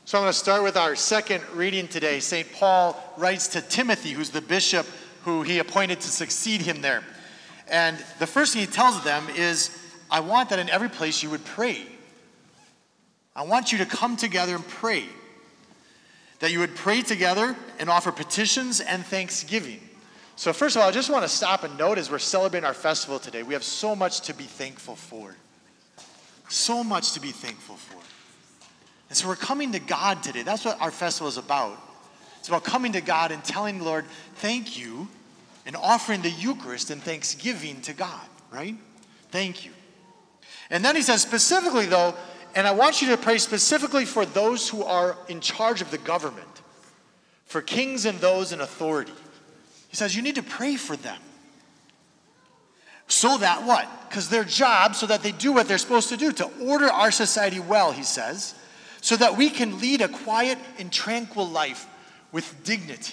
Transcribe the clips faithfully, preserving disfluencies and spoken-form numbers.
So I'm going to start with our second reading today. Saint Paul writes to Timothy, who's the bishop who he appointed to succeed him there. And the first thing he tells them is, I want that in every place you would pray. I want you to come together and pray. That you would pray together and offer petitions and thanksgiving. So first of all, I just want to stop and note as we're celebrating our festival today, we have so much to be thankful for. So much to be thankful for. And so we're coming to God today. That's what our festival is about. It's about coming to God and telling the Lord, thank you, and offering the Eucharist and thanksgiving to God, right? Thank you. And then he says specifically, though, and I want you to pray specifically for those who are in charge of the government, for kings and those in authority. He says you need to pray for them. So that what? Because their job, so that they do what they're supposed to do, to order our society well, he says, so that we can lead a quiet and tranquil life with dignity.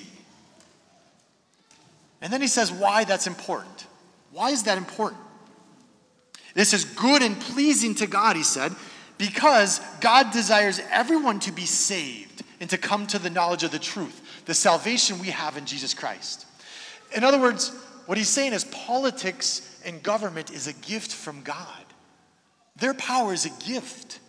And then he says why that's important. Why is that important? This is good and pleasing to God, he said, because God desires everyone to be saved and to come to the knowledge of the truth, the salvation we have in Jesus Christ. In other words, what he's saying is politics and government is a gift from God. Their power is a gift.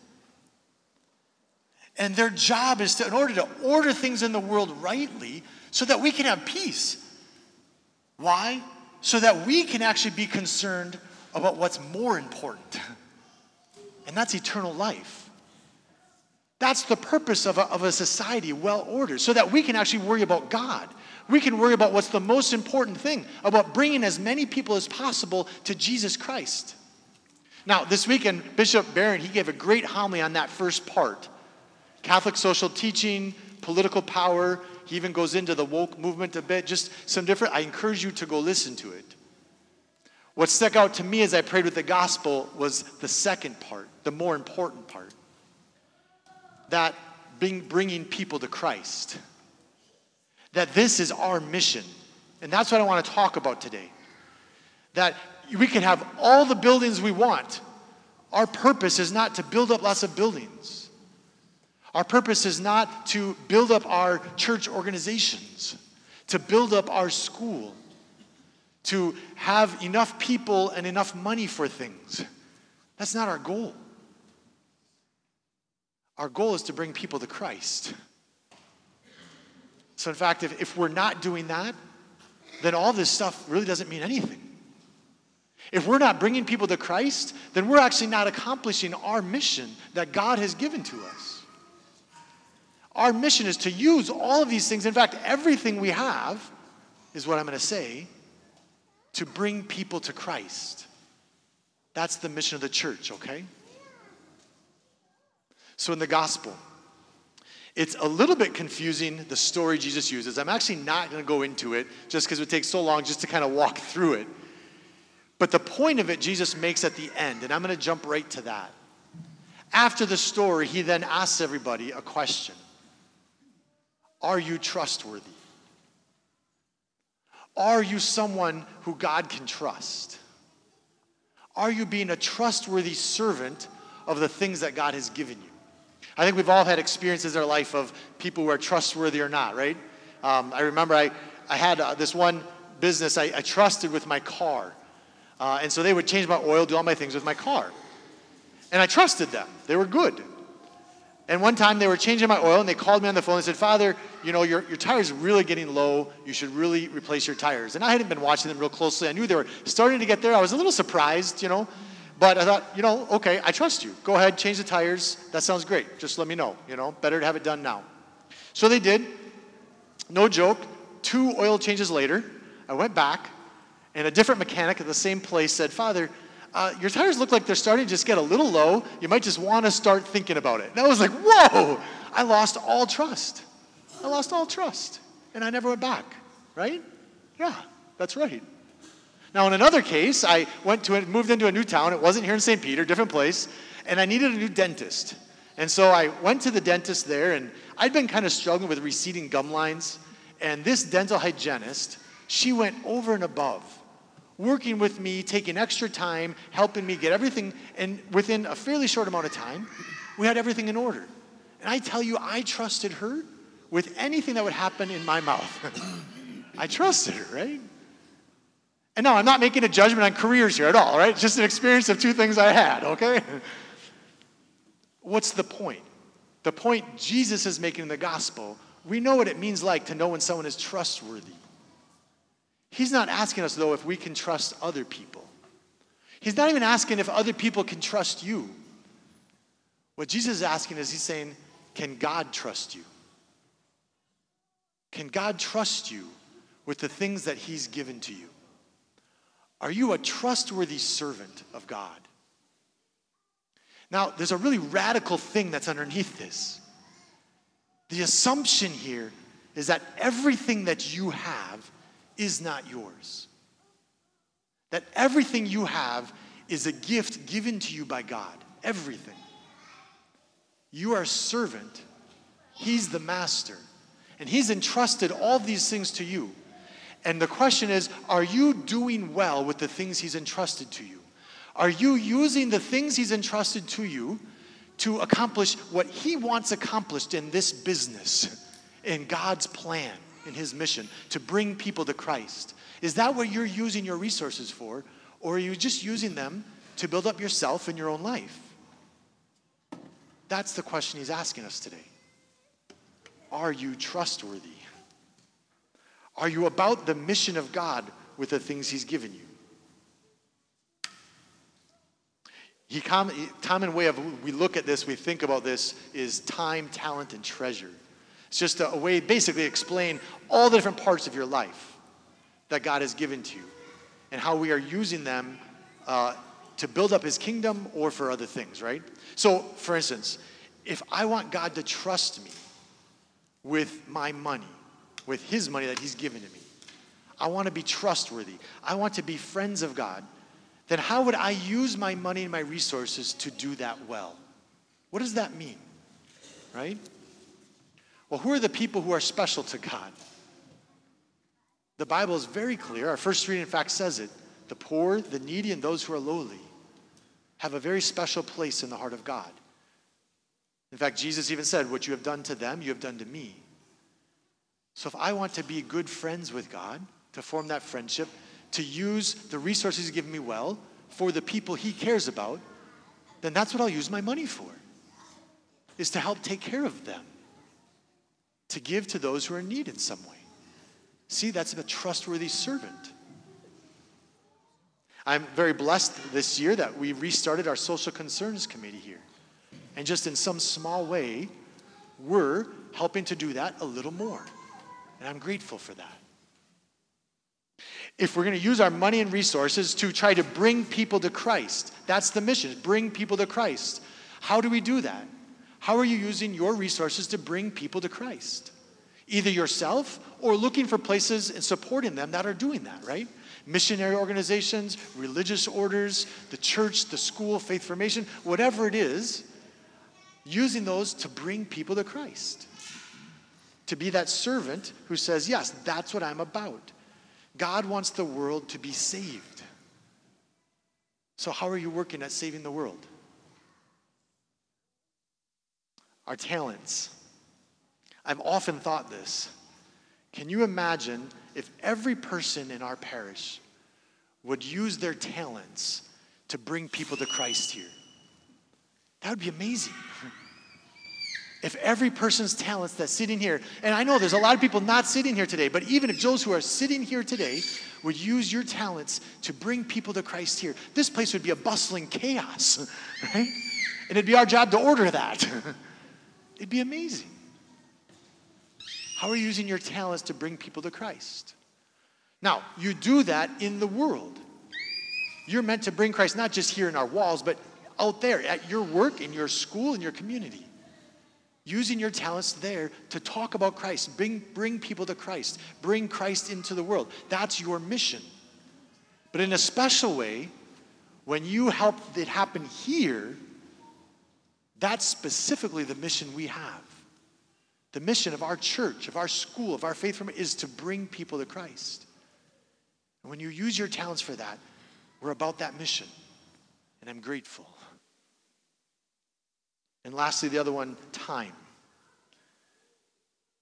And their job is to, in order to order things in the world rightly so that we can have peace. Why? So that we can actually be concerned about what's more important. And that's eternal life. That's the purpose of a, of a society well ordered, so that we can actually worry about God. We can worry about what's the most important thing, about bringing as many people as possible to Jesus Christ. Now, this weekend, Bishop Barron, he gave a great homily on that first part. Catholic social teaching, political power. He even goes into the woke movement a bit, just some different. I encourage you to go listen to it. What stuck out to me as I prayed with the gospel was the second part, the more important part. That being, bringing people to Christ. That this is our mission. And that's what I want to talk about today. That we can have all the buildings we want. Our purpose is not to build up lots of buildings. Our purpose is not to build up our church organizations, to build up our school, to have enough people and enough money for things. That's not our goal. Our goal is to bring people to Christ. So in fact, if, if we're not doing that, then all this stuff really doesn't mean anything. If we're not bringing people to Christ, then we're actually not accomplishing our mission that God has given to us. Our mission is to use all of these things, in fact, everything we have, is what I'm going to say, to bring people to Christ. That's the mission of the church, okay? So in the gospel, it's a little bit confusing, the story Jesus uses. I'm actually not going to go into it just because it would take so long just to kind of walk through it. But the point of it Jesus makes at the end, and I'm going to jump right to that. After the story, he then asks everybody a question. Are you trustworthy? Are you someone who God can trust? Are you being a trustworthy servant of the things that God has given you? I think we've all had experiences in our life of people who are trustworthy or not, right? Um, I remember I, I had uh, this one business I, I trusted with my car. Uh, and so they would change my oil, do all my things with my car. And I trusted them. They were good. And one time they were changing my oil, and they called me on the phone and said, Father, you know, your, your tire's really getting low. You should really replace your tires. And I hadn't been watching them real closely. I knew they were starting to get there. I was a little surprised, you know. But I thought, you know, okay, I trust you. Go ahead, change the tires. That sounds great. Just let me know, you know. Better to have it done now. So they did. No joke. Two oil changes later, I went back, and a different mechanic at the same place said, Father, Uh, your tires look like they're starting to just get a little low. You might just want to start thinking about it. And I was like, whoa, I lost all trust. I lost all trust. And I never went back, right? Yeah, that's right. Now, in another case, I went to moved into a new town. It wasn't here in Saint Peter, different place. And I needed a new dentist. And so I went to the dentist there, and I'd been kind of struggling with receding gum lines. And this dental hygienist, she went over and above, working with me, taking extra time, helping me get everything, and within a fairly short amount of time, we had everything in order. And I tell you, I trusted her with anything that would happen in my mouth. I trusted her, right? And no, I'm not making a judgment on careers here at all, right? It's just an experience of two things I had, okay? What's the point? The point Jesus is making in the gospel, we know what it means like to know when someone is trustworthy. He's not asking us, though, if we can trust other people. He's not even asking if other people can trust you. What Jesus is asking is, he's saying, can God trust you? Can God trust you with the things that he's given to you? Are you a trustworthy servant of God? Now, there's a really radical thing that's underneath this. The assumption here is that everything that you have is not yours. That everything you have is a gift given to you by God. Everything. You are a servant. He's the master. And he's entrusted all these things to you. And the question is, are you doing well with the things he's entrusted to you? Are you using the things he's entrusted to you to accomplish what he wants accomplished in this business, in God's plan, in his mission, to bring people to Christ? Is that what you're using your resources for, or are you just using them to build up yourself and your own life? That's the question he's asking us today. Are you trustworthy? Are you about the mission of God with the things he's given you? He com- common way of we look at this, we think about this, is time, talent, and treasure. It's just a, a way basically to explain all the different parts of your life that God has given to you and how we are using them uh, to build up his kingdom or for other things, right? So, for instance, if I want God to trust me with my money, with his money that he's given to me, I want to be trustworthy, I want to be friends of God, then how would I use my money and my resources to do that well? What does that mean, right? Well, who are the people who are special to God? The Bible is very clear. Our first reading, in fact, says it. The poor, the needy, and those who are lowly have a very special place in the heart of God. In fact, Jesus even said, what you have done to them, you have done to me. So if I want to be good friends with God, to form that friendship, to use the resources he's given me well for the people he cares about, then that's what I'll use my money for, is to help take care of them, to give to those who are in need in some way. See, that's a trustworthy servant. I'm very blessed this year that we restarted our social concerns committee here. And just in some small way, we're helping to do that a little more. And I'm grateful for that. If we're going to use our money and resources to try to bring people to Christ, that's the mission, bring people to Christ. How do we do that? How are you using your resources to bring people to Christ? Either yourself or looking for places and supporting them that are doing that, right? Missionary organizations, religious orders, the church, the school, faith formation, whatever it is, using those to bring people to Christ. To be that servant who says, yes, that's what I'm about. God wants the world to be saved. So how are you working at saving the world? Our talents. I've often thought this. Can you imagine if every person in our parish would use their talents to bring people to Christ here? That would be amazing. If every person's talents that's sitting here, and I know there's a lot of people not sitting here today, but even if those who are sitting here today would use your talents to bring people to Christ here, this place would be a bustling chaos, right? And it'd be our job to order that. It'd be amazing. How are you using your talents to bring people to Christ? Now, you do that in the world. You're meant to bring Christ not just here in our walls, but out there at your work, in your school, in your community. Using your talents there to talk about Christ, bring, bring people to Christ, bring Christ into the world. That's your mission. But in a special way, when you help it happen here, that's specifically the mission we have. The mission of our church, of our school, of our faith family is to bring people to Christ. And when you use your talents for that, we're about that mission. And I'm grateful. And lastly, the other one, time.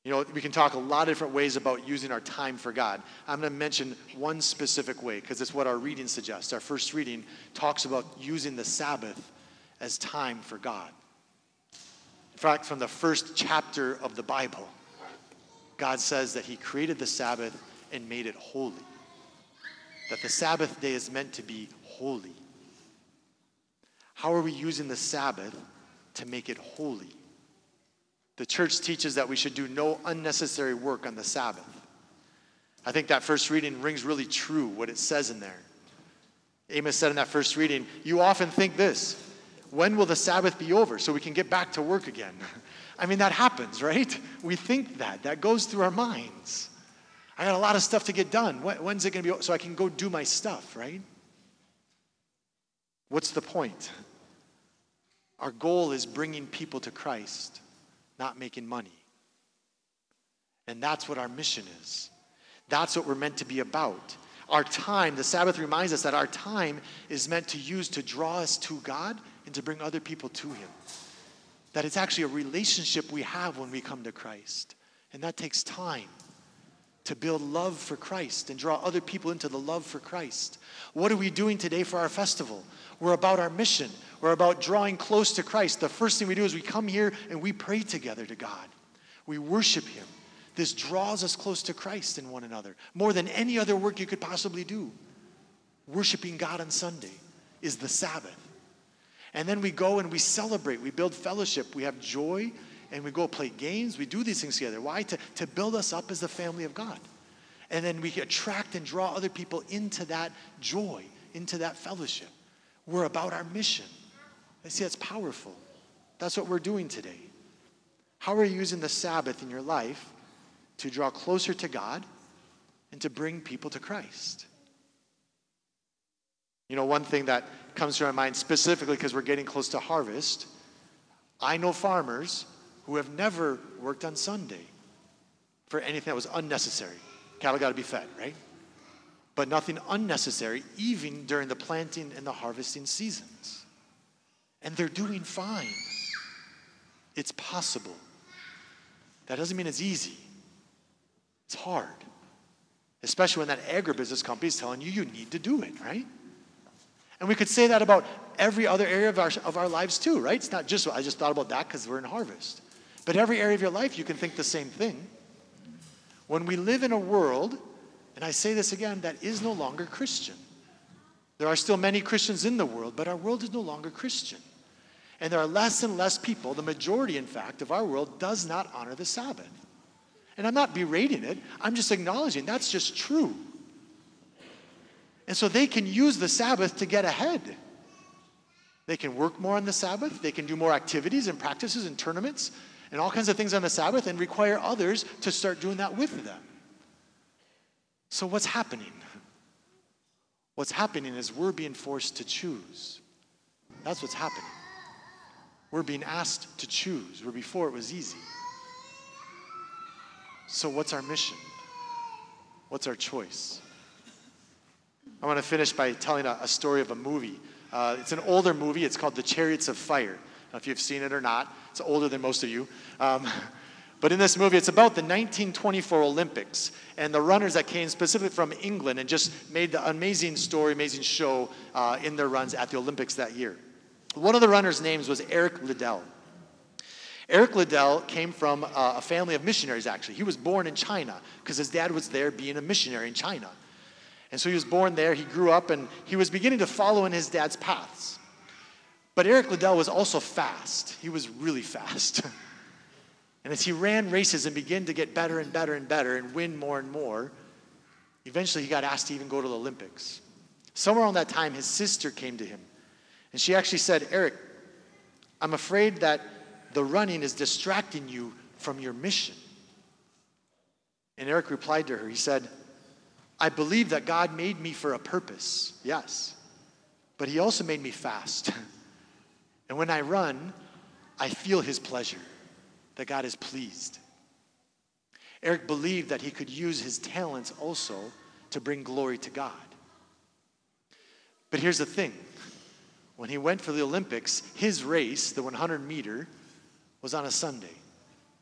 You know, we can talk a lot of different ways about using our time for God. I'm going to mention one specific way because it's what our reading suggests. Our first reading talks about using the Sabbath as time for God. In fact, from the first chapter of the Bible, God says that he created the Sabbath and made it holy. That the Sabbath day is meant to be holy. How are we using the Sabbath to make it holy? The church teaches that we should do no unnecessary work on the Sabbath. I think that first reading rings really true, what it says in there. Amos said in that first reading, you often think this, when will the Sabbath be over so we can get back to work again? I mean, that happens, right? We think that. That goes through our minds. I got a lot of stuff to get done. When's it going to be over so I can go do my stuff, right? What's the point? Our goal is bringing people to Christ, not making money. And that's what our mission is. That's what we're meant to be about. Our time, the Sabbath reminds us that our time is meant to use to draw us to God and to bring other people to him. That it's actually a relationship we have when we come to Christ. And that takes time to build love for Christ and draw other people into the love for Christ. What are we doing today for our festival? We're about our mission. We're about drawing close to Christ. The first thing we do is we come here and we pray together to God. We worship him. This draws us close to Christ and one another. More than any other work you could possibly do. Worshiping God on Sunday is the Sabbath. And then we go and we celebrate. We build fellowship. We have joy. And we go play games. We do these things together. Why? To, to build us up as the family of God. And then we attract and draw other people into that joy, into that fellowship. We're about our mission. I see that's powerful. That's what we're doing today. How are you using the Sabbath in your life to draw closer to God and to bring people to Christ? You know, one thing that comes to my mind specifically because we're getting close to harvest, I know farmers who have never worked on Sunday for anything that was unnecessary. Cattle got to be fed, right? But nothing unnecessary, even during the planting and the harvesting seasons. And they're doing fine. It's possible. That doesn't mean it's easy. It's hard. Especially when that agribusiness company is telling you you need to do it, right? And we could say that about every other area of our, of our lives too, right? It's not just, I just thought about that because we're in harvest. But every area of your life, you can think the same thing. When we live in a world, and I say this again, that is no longer Christian. There are still many Christians in the world, but our world is no longer Christian. And there are less and less people, the majority, in fact, of our world does not honor the Sabbath. And I'm not berating it. I'm just acknowledging that's just true. And so they can use the Sabbath to get ahead. They can work more on the Sabbath. They can do more activities and practices and tournaments and all kinds of things on the Sabbath and require others to start doing that with them. So what's happening? What's happening is we're being forced to choose. That's what's happening. We're being asked to choose, where before it was easy. So what's our mission? What's our choice? I want to finish by telling a, a story of a movie. Uh, it's an older movie. It's called The Chariots of Fire. I don't know if you've seen it or not. It's older than most of you. Um, but in this movie, it's about the nineteen twenty-four Olympics and the runners that came specifically from England and just made the amazing story, amazing show uh, in their runs at the Olympics that year. One of the runners' names was Eric Liddell. Eric Liddell came from uh, a family of missionaries, actually. He was born in China because his dad was there being a missionary in China. And so he was born there, he grew up, and he was beginning to follow in his dad's paths. But Eric Liddell was also fast. He was really fast. And as he ran races and began to get better and better and better and win more and more, eventually he got asked to even go to the Olympics. Somewhere around that time, his sister came to him. And she actually said, Eric, I'm afraid that the running is distracting you from your mission. And Eric replied to her, he said, I believe that God made me for a purpose, yes, but he also made me fast. And when I run, I feel his pleasure, that God is pleased. Eric believed that he could use his talents also to bring glory to God. But here's the thing. When he went for the Olympics, his race, the one hundred meter, was on a Sunday.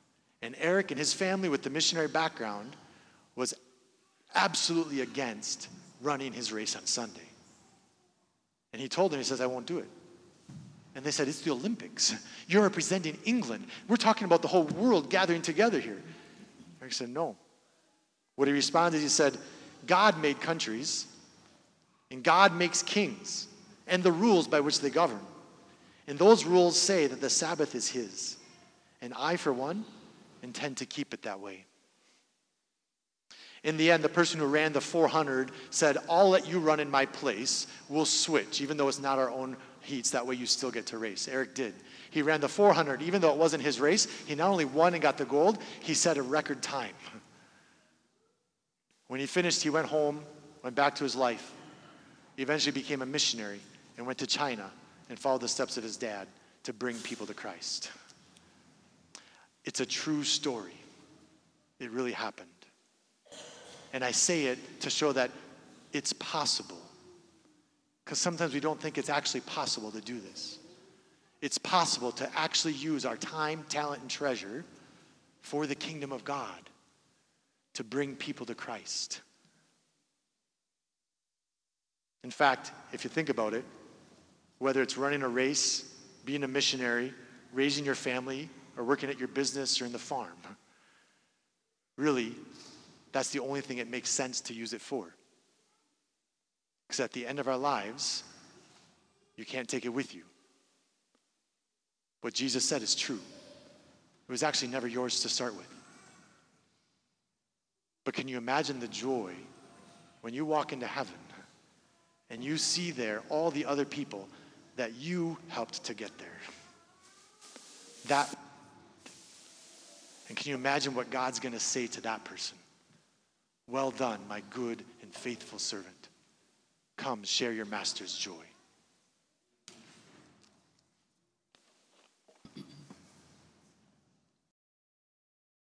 And Eric and his family with the missionary background was absolutely against running his race on Sunday. And he told them, he says, I won't do it. And they said, it's the Olympics. You're representing England. We're talking about the whole world gathering together here. Eric said, no. What he responded, he said, God made countries, and God makes kings, and the rules by which they govern. And those rules say that the Sabbath is his. And I, for one, intend to keep it that way. In the end, the person who ran the four hundred said, I'll let you run in my place. We'll switch, even though it's not our own heats. That way you still get to race. Eric did. He ran the four hundred. Even though it wasn't his race, he not only won and got the gold, he set a record time. When he finished, he went home, went back to his life. He eventually became a missionary and went to China and followed the steps of his dad to bring people to Christ. It's a true story. It really happened. And I say it to show that it's possible. Because sometimes we don't think it's actually possible to do this. It's possible to actually use our time, talent, and treasure for the kingdom of God to bring people to Christ. In fact, if you think about it, whether it's running a race, being a missionary, raising your family, or working at your business or in the farm, really, that's the only thing it makes sense to use it for. Because at the end of our lives, you can't take it with you. What Jesus said is true. It was actually never yours to start with. But can you imagine the joy when you walk into heaven and you see there all the other people that you helped to get there? That, and can you imagine what God's going to say to that person? Well done, my good and faithful servant. Come, share your master's joy.